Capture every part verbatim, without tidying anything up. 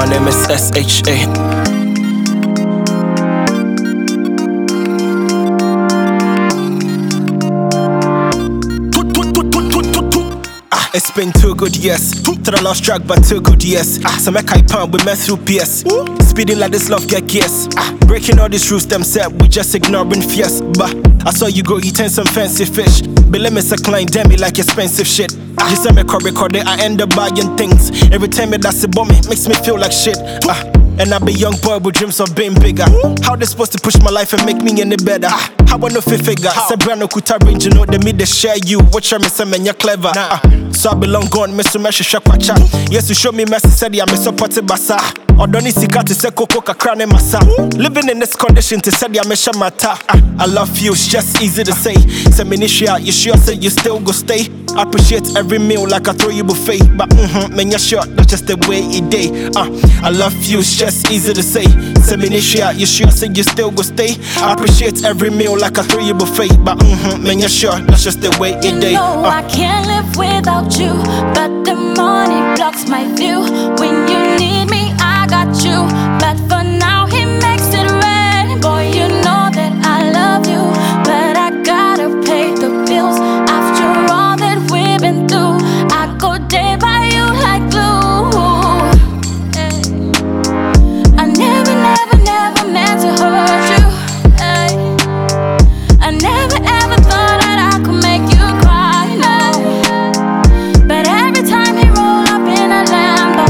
My name is S H A. It's been two good years to the last track, but two good years. Ah, so make I pound with me through P S. Speeding like this love get gears. Ah, breaking all these rules, them set we just ignoring fears. But I saw you go eating some fancy fish. Believe me, a client damn me like expensive shit. Ah, you send me call record it, I end up buying things. Every time it that's a bomb, it makes me feel like shit. Ah, and I be young boy with dreams of being bigger. How they supposed to push my life and make me any better? Ah, how I know fi figure? Say brand no kuta range, you know they me they share you. Watch me say man you clever. Ah, so I belong gone, me so me shisha kwacha. Yes, you show me mercy, said ya me support basa. Odoni sika to say koko kakra ne masa. Living in this condition to say ya me shamata. Ah, I love you, it's just easy to say. Say me nisha, you sure say you still go stay. I appreciate every meal like I throw you buffet. But mm-hmm, man you sure that's just the way it day. Ah, I love you, it's just easy to say. Say me nisha, you sure say you still go stay. I appreciate every meal like I throw you buffet. But mm-hmm, man you sure that's just the way it day. You know I can't live without you, but the morning blocks my view. When you need me, I got you, but for now he makes it rain. Boy, you know that I love you, but I gotta pay the bills. After all that we've been through, I go day by you like glue. I never, never, never meant to hurt you. I never ever thought that I could make you cry, no. But every time he roll up in a Lambo,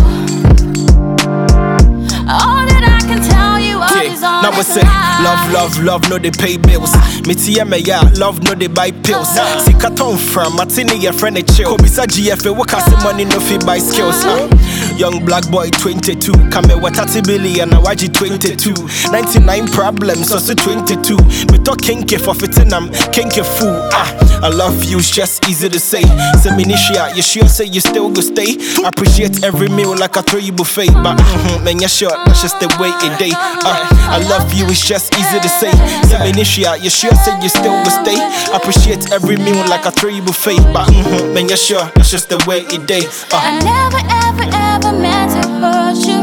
all that I can tell you all is on now we say love, love, love, no they pay bills. Me tia me ya, love no they buy pills. See carton from Martini your friend a chill. Kobisa G F A work as money no fee buy skills. Uh, young black boy twenty-two, come here what thirty billion now Y G twenty-two. ninety-nine problems also twenty-two. Me talk kinky for fitting I'm kinky fool. Ah, I love you, it's just easy to say. Say me nisha, you sure say you still go stay. I appreciate every meal like I throw you buffet. But mm-hmm, man you sure that's just the way it day. Uh, I love you, it's just easy to say. Say me nisha, you sure say you still go stay. I appreciate every meal like I throw you buffet. But mm-hmm, man you sure that's just the way it day. Uh. I never ever ever meant to hurt you.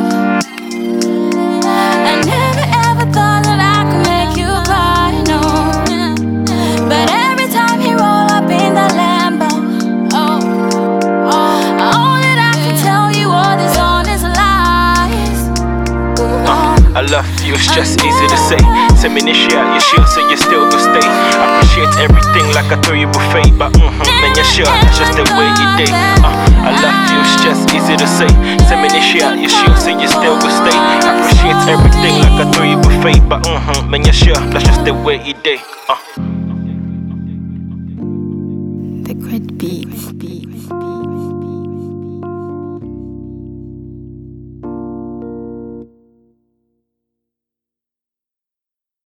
I never ever thought that I could make you cry, no. But every time he roll up in the Lambo, oh, oh, all that I can tell you all is on his lies. Uh, I love you, it's just easy to say. Say me nisha, you sure say you still go stay. I appreciate everything like I throw you buffet. But mm-hmm, man you sure that's just the way it day. Uh, I love you, it's just easy to say. Say me nisha, you sure say you still go stay. I appreciate everything like I throw you buffet. But mm-hmm, man you sure that's just the way it day. Uh.